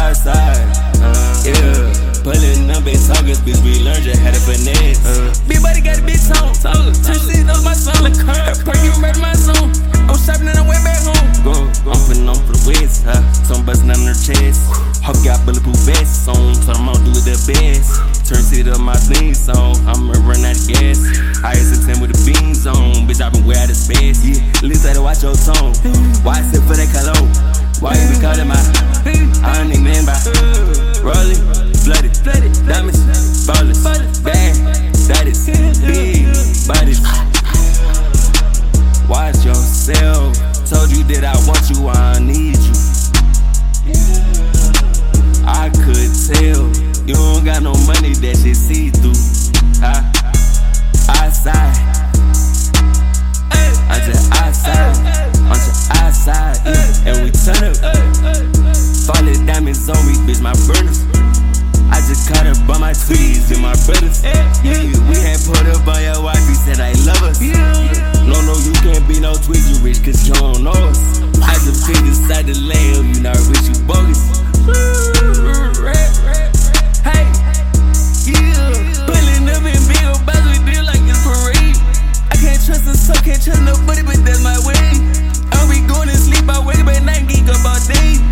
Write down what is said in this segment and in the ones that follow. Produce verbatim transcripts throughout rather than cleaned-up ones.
outside, uh, yeah. Pulling up in talkers, bitch, we learned you had a finesse. Uh, Big buddy got a big tone, turn shit up my song. Perky murder my zone. I'm shopping and I went back home. Go, go. I'm putting on for the west, huh? Some bustin' on her chest. Hawk got bulletproof vests on, so I'm gonna do it the best. Turn shit up my theme song, I'ma run out of gas. I is a ten with the beans on, bitch, I been way out of space. Yeah, at least I watch your tone. Why sit for that color? Why you be calling my? I don't even by. Rolling, blooded, diamonds, ballers, bad, that is big bodies. Watch yourself. Told you that I want you, I don't need you. I could tell you don't got no money, that shit see through. Huh? Outside, I'm just outside, I'm just outside, yeah. And we turn up. Falling diamonds on me, bitch, my burners. I just caught her by my tweeds and my brothers. Yeah, we had put up on your wife, he said I love us. No, no, you can't be no tweet, you rich cause you don't know us. I just fit inside the lamb, you not rich, you bogus. Hey, yeah, pulling up in big old bottles, we do like it's parade. I can't trust the soul, can't trust nobody, but that's my way. I'll be going to sleep, I wake up at night, geek up all day.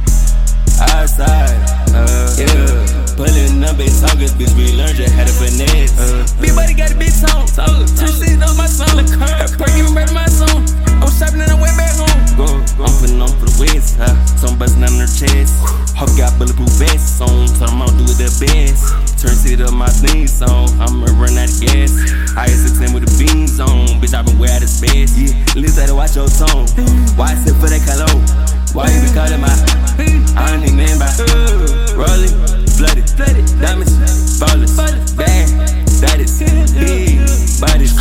Outside, uh, yeah. Pulling up in talkers, bitch, we learned you had a finesse. Uh, Big buddy got a big tone, turn shit up my song. Perky murder my zone. I'm shopping and I went back home. Go, go. I'm putting on for the west, huh? Some bustin' on her chest. Hawk got bulletproof vests on, so I'm gonna do it the best. Turn shit up my theme song, I'ma run out of gas. I is a ten with the beans on, bitch, I been way out of space. Yeah, at least I watch your tone. Why sit for that color? Why you be calling my? I don't even by. Rolling, blooded, diamonds, ballers, bad, that is big bodies.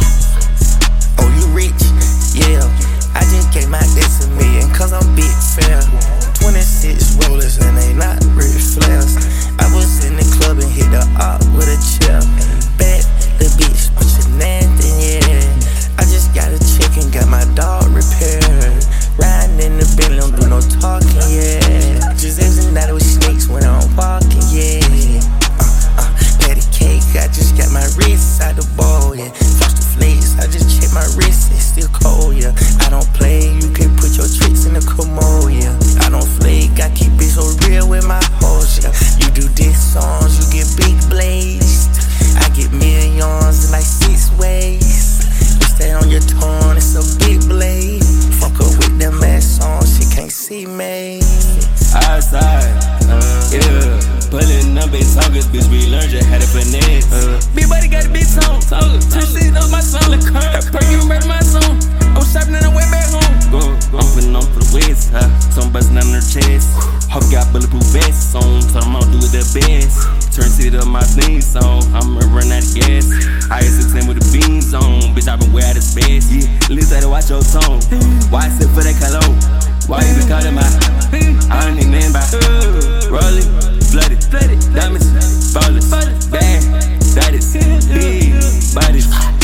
Oh, you rich? Yeah. I just gave my ex a million cause I'm big fair. twenty-six rollers and they not rich flares. I was in the club and hit the op with a chair. Bad the bitch, but you nasty, yeah. I just got a check and got my dog repaired. Riding in the Bentley, don't do no talking, yeah. Just every night with snakes when I'm walking, yeah. Uh, uh, patty cake, I just got my wrist out the ball, yeah. Frosted flakes, I just check my wrist, it's still cold, yeah. I don't play, you can put your tricks in the commode, yeah. I don't flake, I keep it so real with my hoes, yeah. You do diss songs, you get big blazed. I get millions in like six ways. You stay on your tongue, it's a big blade. Fuck up with them ass on, she can't see me. Outside, uh, yeah. Pulling up in talkers, bitch, we learned you had a finesse. Uh, Big buddy got a big tone, turn shit up my song. Perky murder my zone. I'm shopping and I went back home. Go, go. I'm putting on for the west, huh? Some bustin' on her chest. Hawk got bulletproof vests on, so I'm gonna do it the best. Turn shit up my theme song, I'ma run out of gas. I is a ten with the beans on, bitch, I been way out of space. Yeah, at least I watch your tone. Why sit for that color? Why you be calling my? I don't even by. Rolling, blooded, diamonds, ballers, bad, that is big bodies.